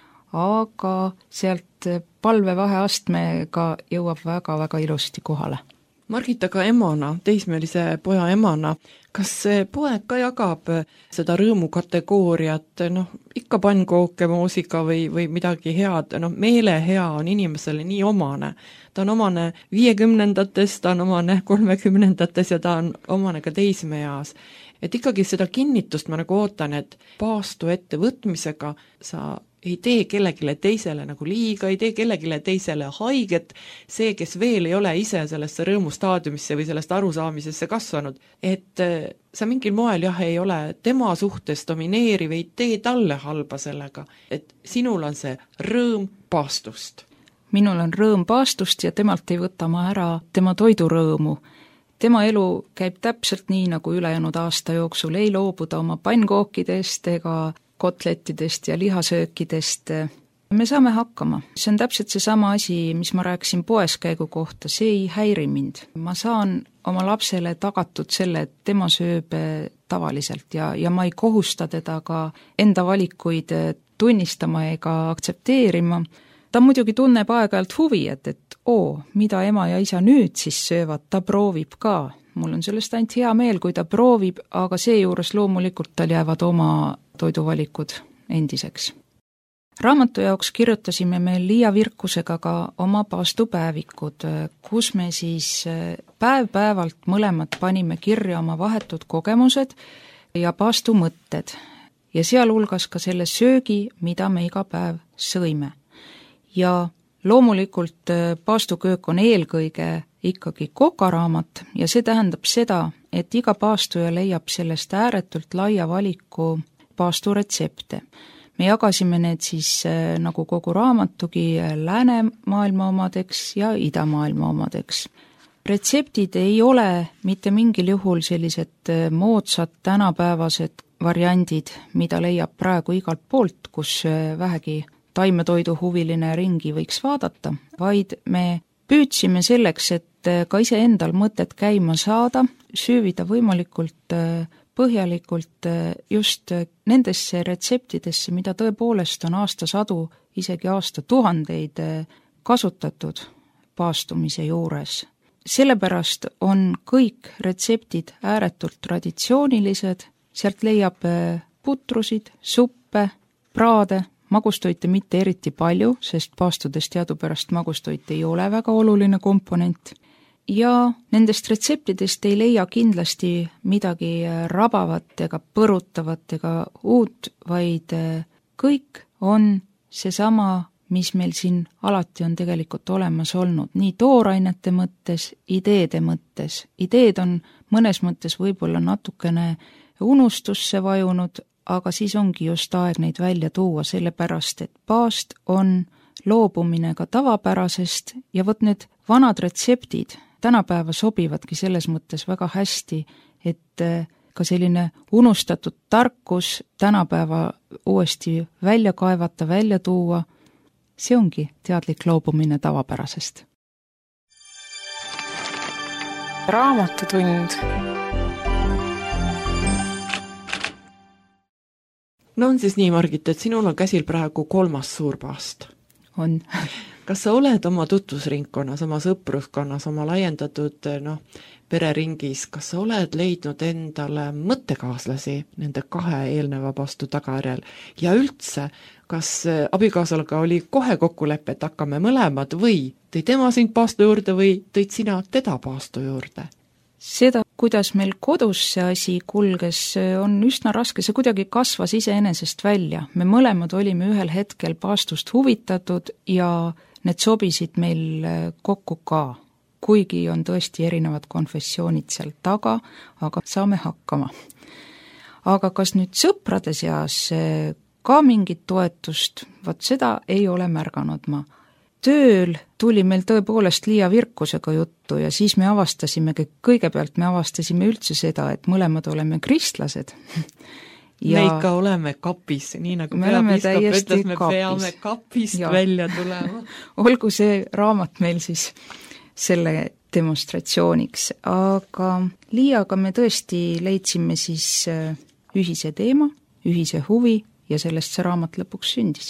Aga sealt palvevaheastmega jõuab väga-väga ilusti kohale. Margita ka emana, teismelise poja emana, kas see poeg ka jagab seda rõõmu kategooriat, ikka pannkooke moosiga või midagi head, meelehea on inimesele nii omane. Ta on omane 50-ndates, ta on omane 30-ndates ja ta on omane ka teismeeas. Et ikkagi seda kinnitust ma nagu ootan, et paastu ettevõtmisega sa ei tee kellegile teisele nagu liiga, ei tee kellegile teisele haiget, see, kes veel ei ole ise sellesse rõõmustaadiumisse või sellest arusaamisesse kasvanud, et sa mingil moel ei ole tema suhtes domineeriv, ei tee talle halba sellega, et sinul on see rõõm paastust. Minul on rõõm paastust ja temalt ei võta ma ära tema toidurõõmu. Tema elu käib täpselt nii, nagu ülejäänud aasta jooksul ei loobuda oma pannkookidest ega kotlettidest ja lihasöökidest. Me saame hakkama. See on täpselt seesama asi, mis ma rääkisin poeskäigu kohta, see ei häiri mind. Ma saan oma lapsele tagatud selle, et tema sööb tavaliselt ja ma ei kohusta teda ka enda valikuid tunnistama ega aktsepteerima. Ta muidugi tunneb aeg-ajalt huvi, et mida ema ja isa nüüd siis söövad, ta proovib ka. Mul on sellest ainult hea meel, kui ta proovib, aga seejuures loomulikult tal jäävad oma toiduvalikud endiseks. Raamatu jaoks kirjutasime me Liia Virkusega ka oma paastupäevikud, kus me siis päev-päevalt mõlemad panime kirja oma vahetud kogemused ja paastu mõtted ja sealhulgas ka selle söögi, mida me iga päev sõime. Ja loomulikult paastuköök on eelkõige ikkagi kokaraamat ja see tähendab seda, et iga paastuja leiab sellest ääretult laia valiku paasturetsepte. Me jagasime need siis nagu kogu raamatugi läänemaailma omadeks ja idamaailma omadeks. Retseptid ei ole mitte mingil juhul sellised moodsad tänapäevased variandid, mida leiab praegu igalt poolt, kus vähegi taimetoidu huviline ringi võiks vaadata, vaid me püüdsime selleks, et ka iseendal mõtet käima saada, süüvida võimalikult põhjalikult just nendesse retseptidesse, mida tõepoolest on aastasadu, isegi aastatuhandeid kasutatud paastumise juures. Sellepärast on kõik retseptid ääretult traditsioonilised, sealt leiab putrusid, suppe, praade, magustoite mitte eriti palju, sest paastudes teadupärast magustoit ei ole väga oluline komponent. Ja nendest retseptidest ei leia kindlasti midagi rabavat ega põrutavat ega uut, vaid kõik on seesama, mis meil siin alati on tegelikult olemas olnud, nii toorainete mõttes, ideede mõttes. Ideed on mõnes mõttes võib-olla natukene unustusse vajunud, aga siis ongi just aeg neid välja tuua, sellepärast et paast on loobumine ka tavapärasest ja võt need vanad retseptid tänapäeva sobivadki selles mõttes väga hästi, et ka selline unustatud tarkus tänapäeva uuesti välja kaevata, välja tuua, see ongi teadlik loobumine tavapärasest. Raamatutund. No on siis nii, Margit, et sinul on käsil praegu 3. suurpaast. On. Kas sa oled oma tutvusringkonnas, oma sõpruskonnas, oma laiendatud pereringis, kas sa oled leidnud endale mõttekaaslasi nende 2 eelneva paastu tagajärjel ja üldse, kas abikaasaga oli kohe kokkulepe, et hakkame mõlemad või tõi tema sind paastu juurde või tõid sina teda paastu juurde? Seda, kuidas meil kodus see asi kulges, on üsna raske, see kuidagi kasvas iseenesest välja. Me mõlemad olime ühel hetkel paastust huvitatud ja need sobisid meil kokku ka. Kuigi on tõesti erinevad konfessioonid seal taga, aga saame hakkama. Aga kas nüüd sõprade seas ka mingit toetust, vaat seda ei ole märganud ma. Tööl tuli meil tõepoolest Liia Virkusega juttu ja siis me kõigepealt me avastasime üldse seda, et mõlemad oleme kristlased. Me ikka oleme kapis, nii nagu peapiiskop ütles, me peame kapist välja tulema. Olgu see raamat meil siis selle demonstratsiooniks, aga Liiaga me tõesti leidsime siis ühise teema, ühise huvi ja sellest see raamat lõpuks sündis.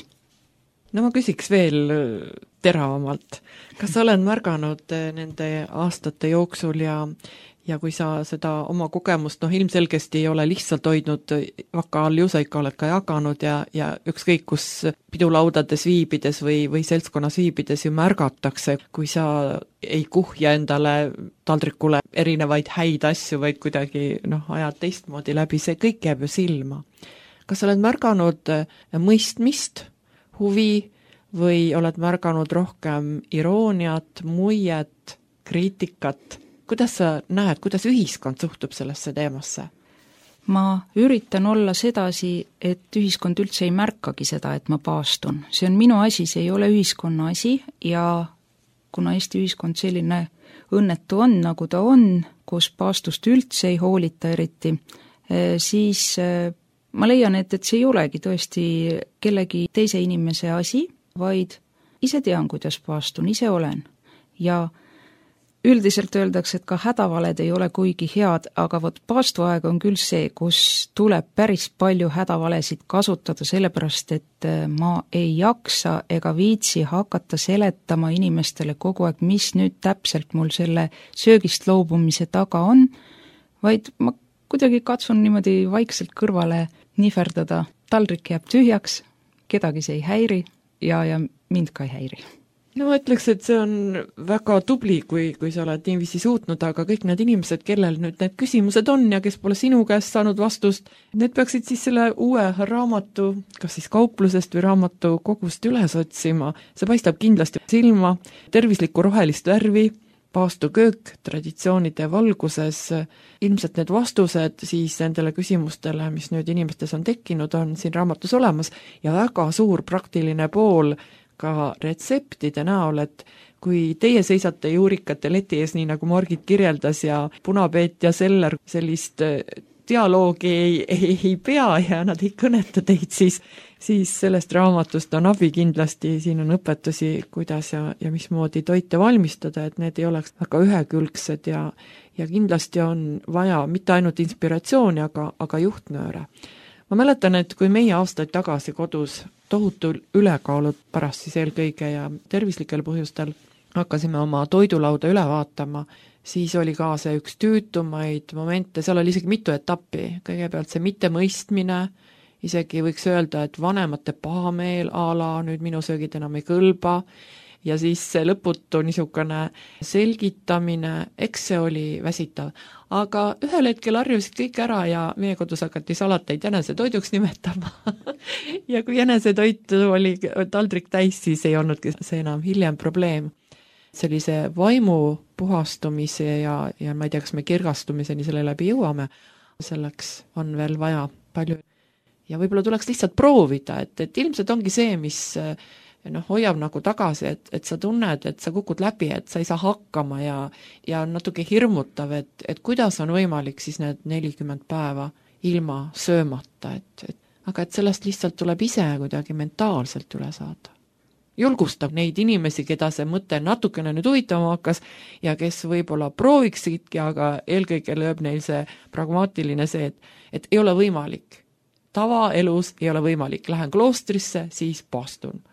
No ma küsiks veel teravamalt. Kas sa oled märganud nende aastate jooksul ja kui sa seda oma kogemust, ilmselgesti ei ole lihtsalt hoidnud vaka all ju, sa ikka oled ka jaganud ja ükskõik kus pidulaudades viibides või seltskonnas viibides ju märgatakse, kui sa ei kuhja endale taldrikule erinevaid häid asju, vaid kuidagi ajad teistmoodi läbi, see kõik jääb ju silma. Kas sa oled märganud mõistmist, huvi või oled märganud rohkem irooniat, muiet, kriitikat? Kuidas sa näed, kuidas ühiskond suhtub sellesse teemasse? Ma üritan olla sedasi, et ühiskond üldse ei märkagi seda, et ma paastun. See on minu asi, see ei ole ühiskonna asi ja kuna Eesti ühiskond selline õnnetu on, nagu ta on, kus paastust üldse ei hoolita eriti, siis ma leian, et see ei olegi tõesti kellegi teise inimese asi, vaid ise tean, kuidas paastun, ise olen. Ja üldiselt öeldakse, et ka hädavaled ei ole kuigi head, aga paastuaeg on küll see, kus tuleb päris palju hädavalesid kasutada, sellepärast et ma ei jaksa ega viitsi hakata seletama inimestele kogu aeg, mis nüüd täpselt mul selle söögist loobumise taga on, vaid ma kuidagi katsun niimoodi vaikselt kõrvale nihverdada, taldrik jääb tühjaks, kedagi see ei häiri ja mind ka ei häiri. No ma ütleks, et see on väga tubli, kui sa oled niiviisi suutnud, aga kõik need inimesed, kellel nüüd need küsimused on ja kes pole sinu käest saanud vastust, need peaksid siis selle uue raamatu, kas siis kauplusest või raamatukogust üles otsima. See paistab kindlasti silma, tervislikku rohelist värvi, paastuköök traditsioonide valguses, ilmselt need vastused siis nendele küsimustele, mis nüüd inimestes on tekkinud, on siin raamatus olemas ja väga suur praktiline pool ka retseptide näol, et kui teie seisate juurikate leti ees, nii nagu Margit kirjeldas ja Punapeet ja Seller sellist dialoogi ei pea ja nad ei kõneta teid, siis sellest raamatust on abi kindlasti, siin on õpetusi, kuidas ja mismoodi toite valmistada, et need ei oleks väga ühekülgsed ja kindlasti on vaja mitte ainult inspiratsiooni, aga juhtnööre. Ma mäletan, et kui meie aastaid tagasi kodus tohutu ülekaalud pärast siis eelkõige ja tervislikel põhjustel hakkasime oma toidulauda üle vaatama, siis oli ka see üks tüütumaid momente, seal oli isegi mitu etappi, kõigepealt see mittemõistmine isegi võiks öelda, et vanemate pahameel a la nüüd minu söögid enam ei kõlba, ja siis see lõputu niisugune selgitamine, eks see oli väsitav. Aga ühel hetkel harjusid kõik ära ja meie kodus hakati salateid jänesetoiduks nimetama ja kui jänesetoitu oli taldrik täis, siis ei olnudki see enam hiljem probleem. Sellise vaimu puhastumise ja ma ei tea, kas me kirgastumiseni selle läbi jõuame, selleks on veel vaja palju. Ja võib-olla tuleks lihtsalt proovida, et ilmselt ongi see, mis hoiab nagu tagasi, et sa tunned, et sa kukud läbi, et sa ei saa hakkama ja on natuke hirmutav, et kuidas on võimalik siis need 40 päeva ilma söömata, aga et sellest lihtsalt tuleb ise kuidagi mentaalselt üle saada. Julgustab neid inimesi, keda see mõte natukene nüüd huvitama hakkas ja kes võib-olla prooviksidki, aga eelkõige lööb neil see pragmaatiline see, et ei ole võimalik. Tavaelus ei ole võimalik. Lähen kloostrisse, siis paastun.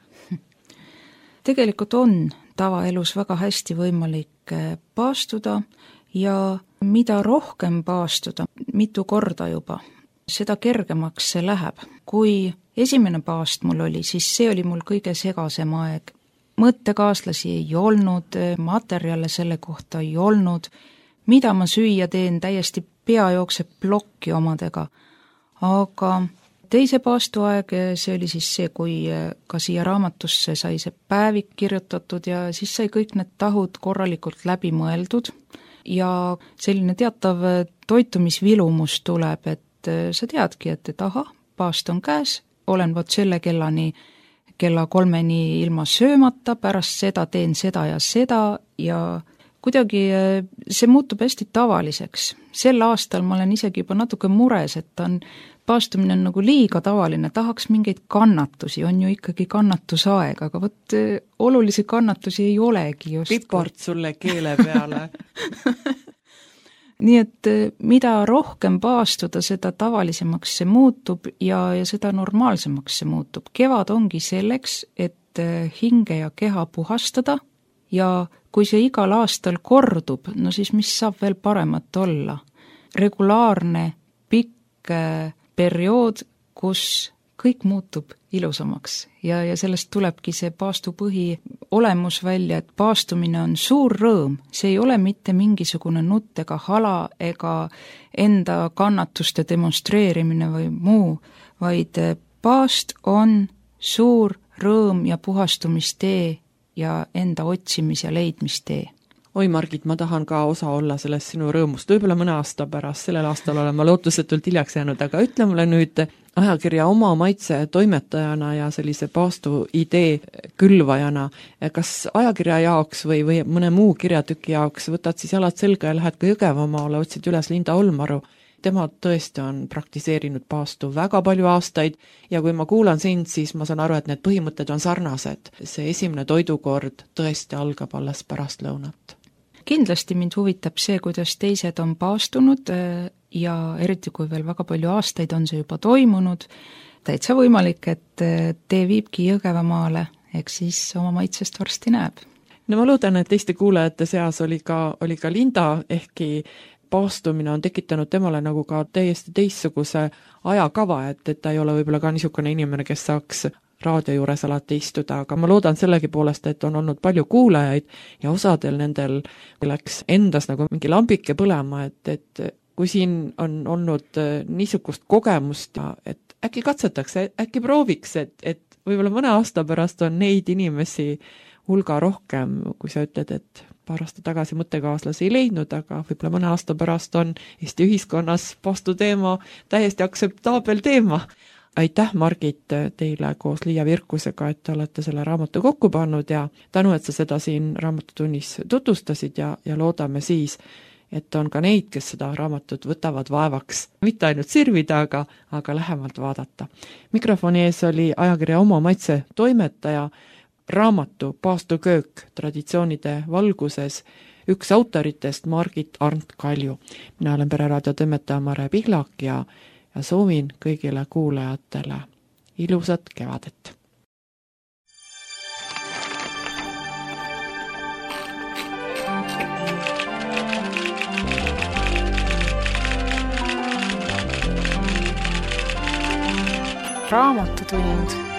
Tegelikult on tavaelus väga hästi võimalik paastuda ja mida rohkem paastuda, mitu korda juba, seda kergemaks see läheb. Kui esimene paast mul oli, siis see oli mul kõige segasem aeg. Mõttekaaslasi ei olnud, materjale selle kohta ei olnud, mida ma süüa teen, täiesti pea jookseb plokki omadega. Aga teise paastuaeg, see oli siis see, kui ka siia raamatusse sai see päevik kirjutatud ja siis sai kõik need tahud korralikult läbi mõeldud ja selline teatav toitumisvilumus tuleb, et sa teadki, et ahah, paast on käes, olen vot selle kellani, kella 3-ni ilma söömata, pärast seda teen seda ja kuidagi see muutub hästi tavaliseks. Sel aastal ma olen isegi juba natuke mures, et paastumine on nagu liiga tavaline, tahaks mingeid kannatusi, on ju ikkagi kannatusaeg, aga vot olulisi kannatusi ei olegi just. Pipart sulle keele peale. Nii et mida rohkem paastuda, seda tavalisemaks see muutub ja seda normaalsemaks see muutub. Kevad ongi selleks, et hinge ja keha puhastada ja kui see igal aastal kordub, no siis mis saab veel paremat olla? Regulaarne, pikk periood, kus kõik muutub ilusamaks ja sellest tulebki see paastupõhi olemus välja, et paastumine on suur rõõm, see ei ole mitte mingisugune nutt ega hala ega enda kannatuste demonstreerimine või muu, vaid paast on suur rõõm ja puhastumistee ja enda otsimis- ja leidmistee. Oi Margit, ma tahan ka osa olla sellest sinu rõõmust, võib-olla mõne aasta pärast, sellel aastal olen ma lootusetult hiljaks jäänud, aga ütle mulle nüüd ajakirja Oma maitse toimetajana ja sellise paastu idee külvajana, kas ajakirja jaoks või mõne muu kirjatüki jaoks võtad siis jalad selga ja lähed ka Jõgevamaale, otsid üles Linda Olmaru. Tema tõesti on praktiseerinud paastu väga palju aastaid ja kui ma kuulan sind, siis ma saan aru, et need põhimõtted on sarnased. See esimene toidukord tõesti algab alles pärast lõunat. Kindlasti mind huvitab see, kuidas teised on paastunud ja eriti kui veel väga palju aastaid on see juba toimunud. Täitsa võimalik, et tee viibki Jõgevamaale, eks siis Oma maitsest varsti näeb. No ma loodan, et teiste kuulajate seas oli ka Linda, ehkki paastumine on tekitanud temale nagu ka täiesti teistsuguse ajakava, et ta ei ole võib-olla ka niisugune inimene, kes saaks raadio juures alati istuda, aga ma loodan sellegi poolest, et on olnud palju kuulajaid ja osadel nendel läks endas nagu mingi lambike põlema, et kui siin on olnud niisugust kogemust, et äkki katsetaks, äkki prooviks, et võib-olla mõne aasta pärast on neid inimesi hulga rohkem, kui sa ütled, et paar aastat tagasi mõttekaaslasi ei leidnud, aga võib-olla mõne aasta pärast on Eesti ühiskonnas paastu teema täiesti aktseptaabel teema. Aitäh, Margit, teile koos Liia Virkusega, et te olete selle raamatu kokku pannud ja tänu, et sa seda siin raamatutunnis tutvustasid ja loodame siis, et on ka neid, kes seda raamatut võtavad vaevaks mitte ainult sirvida, aga lähemalt vaadata. Mikrofoni ees oli ajakirja Oma maitse toimetaja, raamatu Paastuköök traditsioonide valguses, üks autoritest Margit Arnt-Kalju. Mina olen Pereraadio toimetaja Mare Pihlak ja soovin kõigile kuulajatele ilusat kevadet. Raamatutund